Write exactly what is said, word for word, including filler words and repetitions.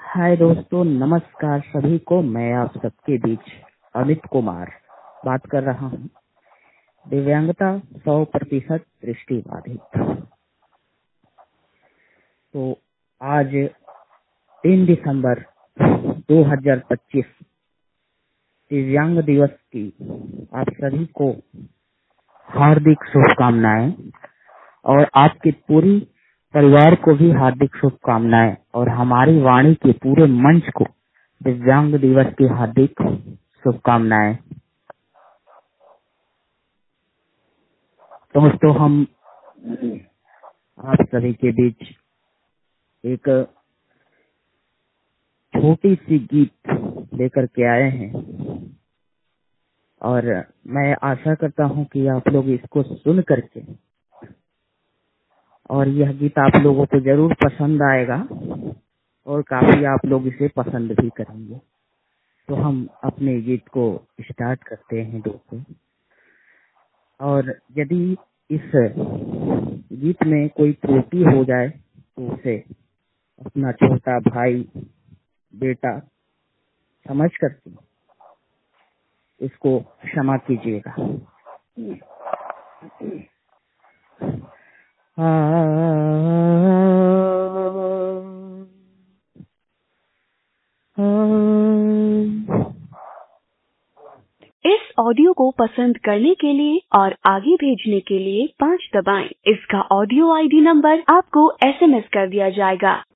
हाय दोस्तों, नमस्कार सभी को। मैं आप सबके बीच अमित कुमार बात कर रहा हूँ। दिव्यांगता सौ प्रतिशत दृष्टिबाधित। तो आज तीन दिसंबर दो हज़ार पच्चीस दिव्यांग दिवस की आप सभी को हार्दिक शुभकामनाएं और आपके पूरी परिवार को भी हार्दिक शुभकामनाएं और हमारी वाणी के पूरे मंच को दिव्यांग दिवस की हार्दिक शुभकामनाएं। दोस्तों, हम आप सभी के बीच एक छोटी सी गीत लेकर के आए हैं और मैं आशा करता हूं कि आप लोग इसको सुन करके और यह गीत आप लोगों को जरूर पसंद आएगा और काफी आप लोग इसे पसंद भी करेंगे। तो हम अपने गीत को स्टार्ट करते हैं दोस्तों। और यदि इस गीत में कोई त्रुटि हो जाए तो उसे अपना छोटा भाई बेटा समझ करके इसको क्षमा कीजिएगा। इस ऑडियो को पसंद करने के लिए और आगे भेजने के लिए पाँच दबाएं। इसका ऑडियो आईडी नंबर आपको एसएमएस कर दिया जाएगा।